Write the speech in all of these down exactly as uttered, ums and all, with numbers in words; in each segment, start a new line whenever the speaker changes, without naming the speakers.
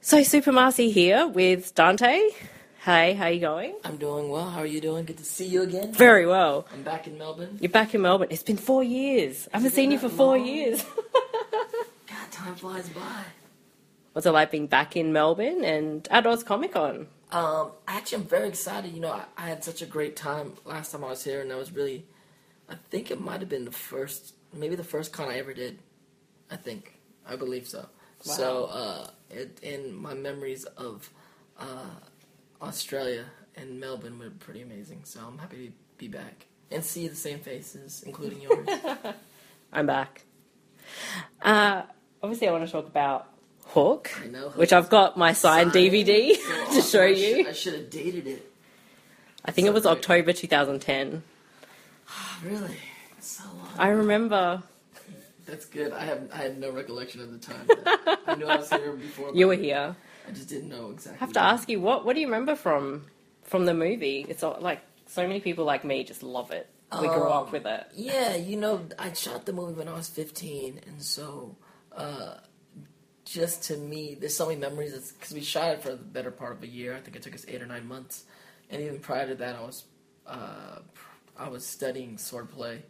So Super Marcy here with Dante. Hey, how you going?
I'm doing well. How are you doing? Good to see you again.
Very well.
I'm back in Melbourne.
You're back in Melbourne. It's been four years. I haven't seen you for four
long?
years.
God, time flies by.
What's it like being back in Melbourne and at Oz Comic Con?
Um, actually, I'm very excited. You know, I, I had such a great time last time I was here, and I was really, I think it might have been the first, maybe the first con I ever did. I think. I believe so.
Wow.
So, uh, it, and my memories of uh, Australia and Melbourne were pretty amazing. So I'm happy to be back and see the same faces, including yours.
I'm back. Uh, obviously, I want to talk about Hook,
I know, Hook
which I've got my signed D V D
So
to
awesome.
show
I
you.
should, I should have dated it.
I think
So
it was
great.
October twenty ten.
Really? That's so long.
I remember.
That's good. I have I had no recollection of the time. That I knew I was here before.
You
but
were here.
I just didn't know exactly.
I have to ask you, what what do you remember from from the movie? It's all, like so many people like me just love it. We grew
Um,
up with it.
Yeah, you know, I shot the movie when I was fifteen, and so uh, just to me, there's so many memories. Because we shot it for the better part of a year. I think it took us eight or nine months, and even prior to that, I was uh, I was studying swordplay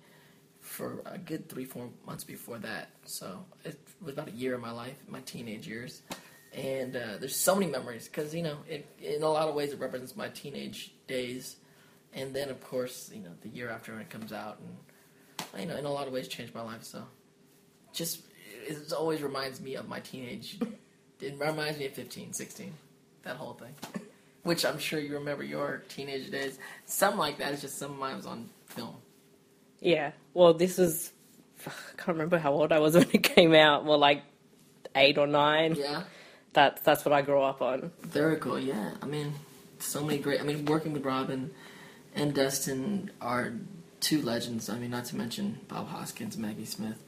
for a good three, four months before that. So it was about a year of my life, my teenage years. And uh, there's so many memories because, you know, it, in a lot of ways it represents my teenage days. And then, of course, you know, the year after when it comes out. And, you know, in a lot of ways changed my life. So just, it always reminds me of my teenage, it reminds me of fifteen, sixteen, that whole thing. Which I'm sure you remember your teenage days. Something like that. It's just some of mine was on film.
Yeah. Well, this was, I can't remember how old I was when it came out. Well, like eight or nine.
Yeah.
That's that's what I grew up on.
Very cool, yeah. I mean, so many great... I mean, working with Robin and Dustin are two legends. I mean, not to mention Bob Hoskins, Maggie Smith,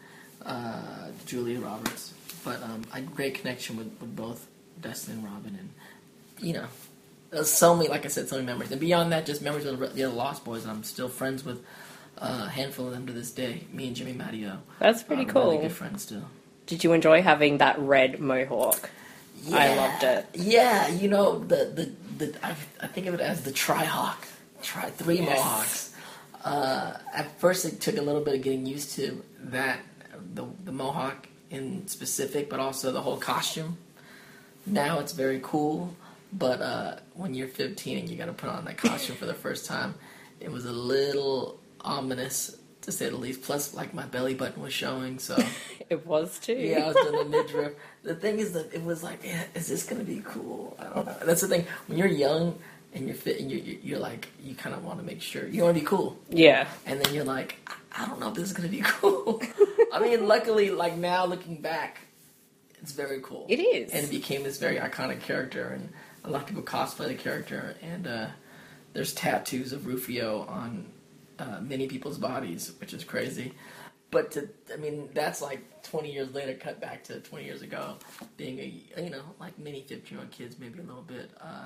uh, Julia Roberts. But um, I had a great connection with, with both Dustin and Robin. And, you know, there's so many, like I said, so many memories. And beyond that, just memories of the other Lost Boys. I'm still friends with uh, a handful of them to this day. Me and Jimmy Matteo.
That's pretty
are
cool.
Really good friends still.
Did you enjoy having that red mohawk?
Yeah,
I loved it.
Yeah, you know, the the, the I, I think of it as the tri-hawk. Tri, three
Yes.
mohawks. Uh, at first it took a little bit of getting used to that, the, the mohawk in specific, but also the whole costume. Now it's very cool, but uh, when you're fifteen and you got to put on that costume for the first time, it was a little ominous, to say the least. Plus, like, my belly button was showing, so...
It was too.
Yeah, I was doing the midriff. The thing is that it was like, yeah, is this gonna be cool? I don't know. That's the thing. When you're young and you're fit, and you're, you're like, you kind of want to make sure you want to be cool.
Yeah.
And then you're like, I, I don't know if this is gonna be cool. I mean, luckily, like now looking back, it's very cool.
It is.
And it became this very iconic character, and a lot of people cosplay the character. And uh, there's tattoos of Rufio on uh, many people's bodies, which is crazy. But to, I mean, that's like twenty years later, cut back to twenty years ago, being a, you know, like many fifteen-year-old kids, maybe a little bit uh,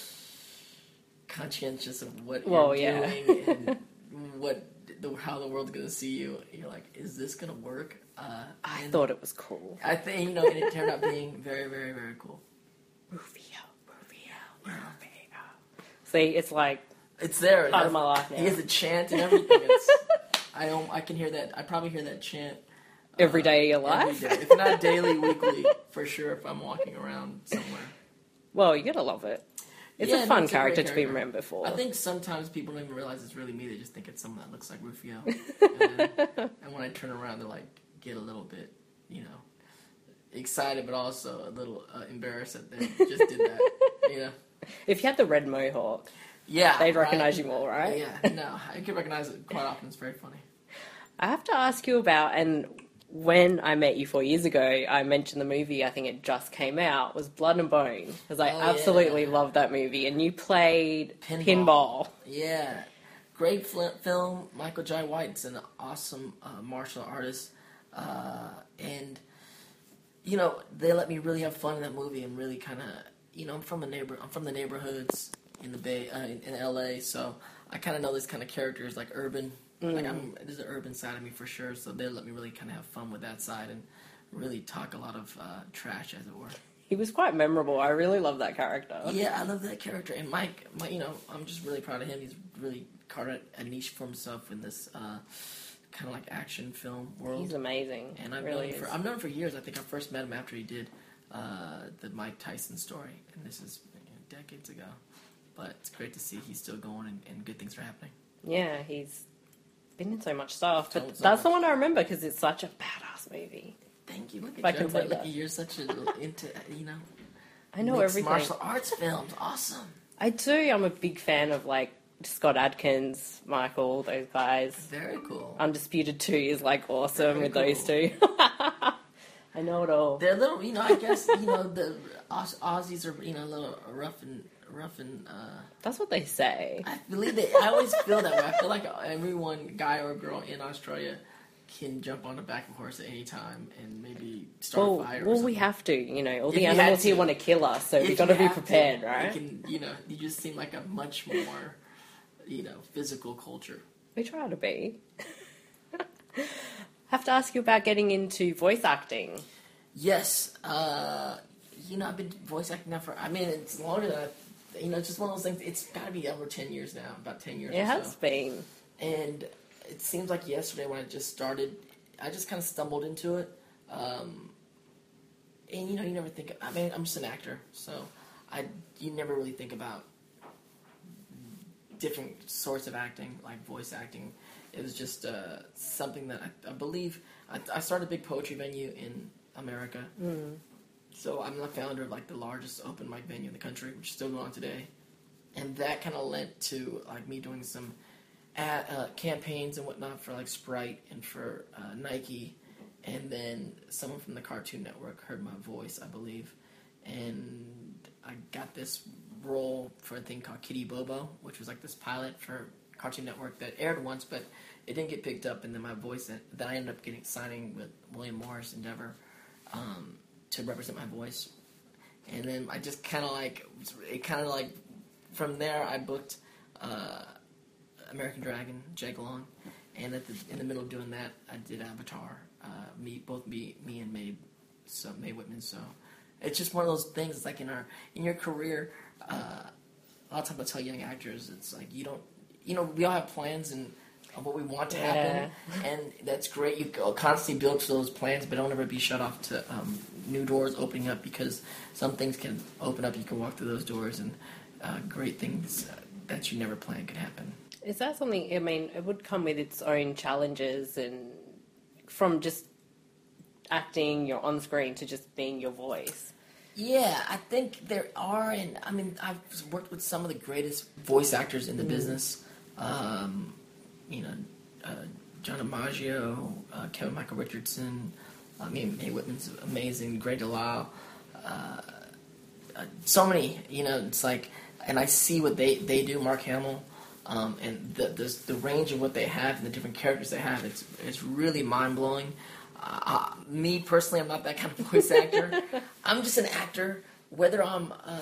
conscientious of what
Well,
you're
yeah.
doing and what, the, how the world's going to see you. You're like, is this going to work? Uh,
I
and
thought it was cool.
I think, you know, and it turned out being very, very, very cool.
Rufio, Rufio, Rufio. See, it's like
It's there.
part of my life now.
He has a chant and everything. It's, I don't. I can hear that. I probably hear that chant
Every day of your
every
life?
day. If not daily, weekly, for sure. If I'm walking around somewhere,
Well, you gotta love it. It's
Yeah,
a
no,
fun
it's a great
character to be
character.
remembered for.
I think sometimes people don't even realize it's really me. They just think it's someone that looks like Rufio. and, then, and when I turn around, they like get a little bit, you know, excited, but also a little uh, embarrassed that they just did that. You know.
If you had the red mohawk,
Yeah,
they'd recognize
right?
you more, right?
Yeah, no, I can recognize it quite often. It's very funny.
I have to ask you about, and when I met you four years ago, I mentioned the movie, I think it just came out, was Blood and Bone, because I
Oh,
absolutely
yeah.
love that movie, and you played
Pinball.
Pinball.
Yeah, great fl- film. Michael Jai White's an awesome uh, martial artist, uh, and you know they let me really have fun in that movie and really kind of, you know, I'm from a neighbor. I'm from the neighborhoods in the Bay, uh, in, in L A, so I kind of know these kind of characters, like urban. Mm. Like I'm, there's an urban side of me for sure. So they let me really kind of have fun with that side and really talk a lot of uh, trash, as it were.
He was quite memorable. I really love that character.
Yeah, I love that character. And Mike, Mike, you know, I'm just really proud of him. He's really carved a niche for himself in this uh, kind of like action film world.
He's amazing.
And I've
really
known him for, I've known him for years. I think I first met him after he did uh, the Mike Tyson story, and this is you know, decades ago. But it's great to see he's still going and, and good things are happening.
Yeah, he's been in so much stuff. But
So- so
that's the
much.
one I remember because it's such a badass movie.
Thank you. Look
If I
at
can
you.
say
Look,
that.
you're such a into you know.
I know
mixed
everything.
Martial arts films, awesome.
I do. I'm a big fan of like Scott Adkins, Michael, those guys.
Very cool.
Undisputed two is like awesome
Very
with those
cool.
two. I know it all.
They're a little, you know. I guess you know the Aus- Aussies are you know a little rough and rough and. Uh,
That's what they say.
I believe that. I always feel that way. I feel like everyone, guy or girl in Australia, can jump on the back of a horse at any time and maybe start
Well,
a fire. or
well, we
something.
have to. You know, all
If
the
you had
animals here
to.
want to kill us, so
If
we've got to
you
be
have
prepared,
you
right?
can, you know, you just seem like a much more, you know, physical culture.
We try to be. Have to ask you about getting into voice acting.
Yes, uh, you know, I've been voice acting now for. I mean, it's longer than I. You know, it's just one of those things. It's got to be over ten years now, about ten years.
It
or
has
so.
been.
And it seems like yesterday when I just started, I just kind of stumbled into it. Um, and you know, you never think. I mean, I'm just an actor, so I you never really think about different sorts of acting, like voice acting. It was just uh, something that I, I believe. I, I started a big poetry venue in America,
Mm.
so I'm the founder of like the largest open mic venue in the country, which is still going on today. And that kind of led to like me doing some ad, uh, campaigns and whatnot for like Sprite and for uh, Nike, and then someone from the Cartoon Network heard my voice, I believe, and I got this role for a thing called Kitty Bobo, which was like this pilot for Cartoon Network that aired once, but it didn't get picked up, and then my voice, then I ended up getting signing with William Morris Endeavor um, to represent my voice, and then I just kind of like, it kind of like, from there I booked uh, American Dragon, Jake Long, and at the, in the middle of doing that, I did Avatar, uh, me, both me, me and Mae, so Mae Whitman, so it's just one of those things, it's like in our, in your career, uh, a lot of times I tell young actors, it's like, you don't, you know, we all have plans and of what we want to happen,
Yeah.
and that's great. You go constantly build to those plans, but don't ever be shut off to um, new doors opening up, because some things can open up. You can walk through those doors, and uh, great things uh, that you never planned could happen.
Is that something, I mean, it would come with its own challenges, and from just acting, you're on screen, to just being your voice.
Yeah, I think there are, and I mean, I've worked with some of the greatest voice actors in the
Mm.
business. Um, you know, uh, John DiMaggio, uh, Kevin Michael Richardson. I mean, Mae Whitman's amazing. Greg Delisle. Uh, uh, so many, you know, it's like, and I see what they, they do, Mark Hamill, um, and the, the the range of what they have and the different characters they have. It's it's really mind blowing. Uh, uh, me personally, I'm not that kind of voice actor. I'm just an actor. Whether I'm, uh,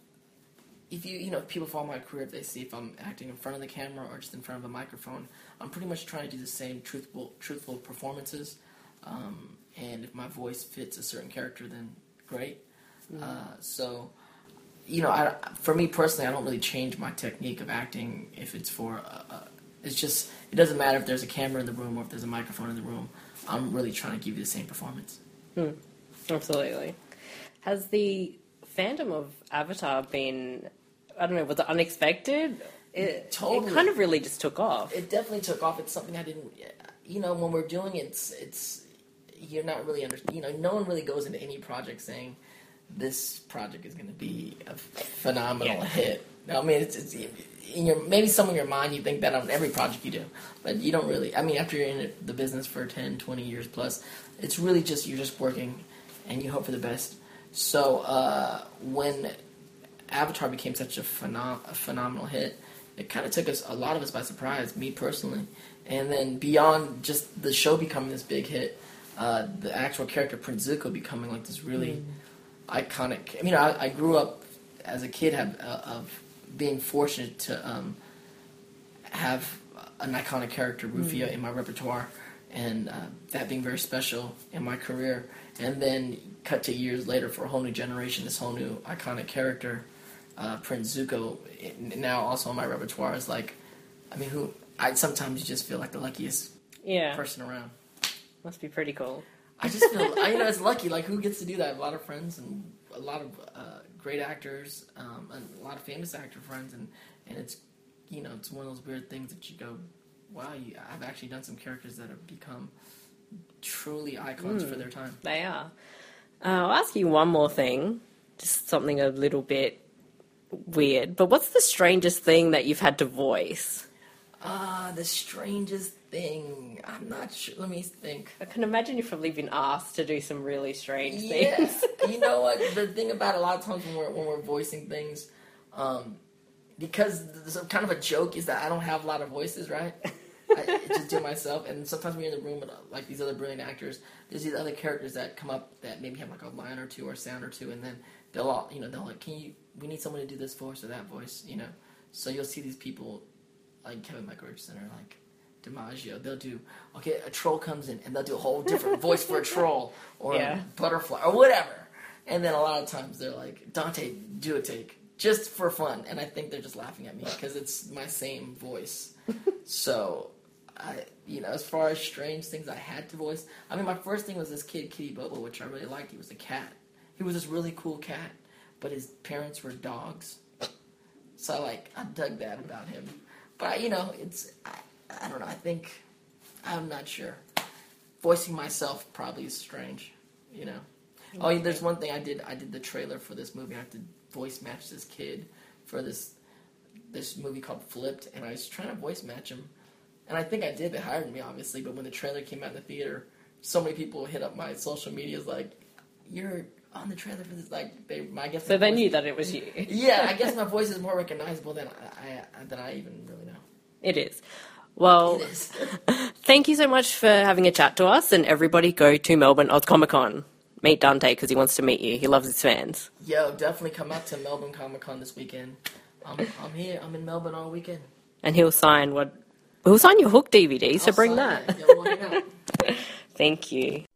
if you you know, if people follow my career, if they see if I'm acting in front of the camera or just in front of a microphone, I'm pretty much trying to do the same truthful truthful performances. Um, and if my voice fits a certain character, then great.
Mm.
Uh, so, you know, I, for me personally, I don't really change my technique of acting if it's for. Uh, uh, it's just, it doesn't matter if there's a camera in the room or if there's a microphone in the room. I'm really trying to give you the same performance.
Hmm. Absolutely. Has the fandom of Avatar been, I don't know, was it unexpected? It,
Totally.
it kind of really just took off.
It definitely took off. It's something I didn't, you know, when we're doing it, it's, it's you're not really under, you know, no one really goes into any project saying this project is going to be a phenomenal
Yeah.
hit. I mean, it's, it's in your, maybe somewhere in your mind you think that on every project you do, but you don't really. I mean, after you're in it, the business for ten, twenty years plus, it's really just, you're just working and you hope for the best. So uh, when Avatar became such a, phenom- a phenomenal hit, it kind of took us, a lot of us by surprise, me personally. And then beyond just the show becoming this big hit, uh, the actual character Prince Zuko becoming like this really mm. iconic. I mean, I, I grew up as a kid have, uh, of being fortunate to um, have an iconic character, Rufio, mm. in my repertoire, and uh, that being very special in my career. And then cut to years later for a whole new generation, this whole new iconic character, uh, Prince Zuko, it, now also on my repertoire is like, I mean, who I sometimes just feel like the luckiest
Yeah.
person around.
Must be pretty cool.
I just feel, I, you know, it's lucky. Like, who gets to do that? I have a lot of friends and a lot of uh, great actors, um, and a lot of famous actor friends, and, and it's, you know, it's one of those weird things that you go, wow, you, I've actually done some characters that have become truly icons mm, for their time.
They are. Uh, I'll ask you one more thing, just something a little bit weird, but what's the strangest thing that you've had to voice?
Ah, uh, the strangest thing. I'm not sure. Let me think.
I can imagine you've probably been asked to do some really strange
yeah.
things.
You know what? The thing about it, a lot of times when we're when we're voicing things, um, because there's a, kind of a joke is that I don't have a lot of voices, right? I just do it myself, and sometimes when you're in the room with like these other brilliant actors, there's these other characters that come up that maybe have like a line or two or a sound or two, and then they'll all, you know, they'll like, can you? We need someone to do this voice or that voice, you know. So you'll see these people like Kevin Michael Richardson or like DiMaggio. They'll do okay. A troll comes in, and they'll do a whole different voice for a troll or yeah. a butterfly or whatever. And then a lot of times they're like, Dante, do a take just for fun, and I think they're just laughing at me because it's my same voice. So. I, you know, as far as strange things I had to voice, I mean, my first thing was this kid, Kitty Bobo, which I really liked. He was a cat. He was this really cool cat, but his parents were dogs. So, I, like, I dug that about him. But, you know, it's, I, I don't know, I think, I'm not sure. Voicing myself probably is strange, you know. Oh, yeah, there's one thing I did. I did the trailer for this movie. I had to voice match this kid for this this movie called Flipped, and I was trying to voice match him. And I think I did. They hired me, obviously. But when the trailer came out in the theater, so many people hit up my social medias like, "You're on the trailer for this." Like, they, I guess.
So they
voice,
knew that it was you.
Yeah, I guess my voice is more recognizable than I, I than I even really know.
It is. Well, it is. Thank you so much for having a chat to us. And everybody, go to Melbourne Oz Comic Con. Meet Dante because he wants to meet you. He loves his fans.
Yo, definitely come out to Melbourne Comic Con this weekend. I'm, I'm here. I'm in Melbourne all weekend. And
he'll sign what. We'll sign your Hook D V D, so
I'll
bring that.
Yeah, we'll hang out.
Thank you.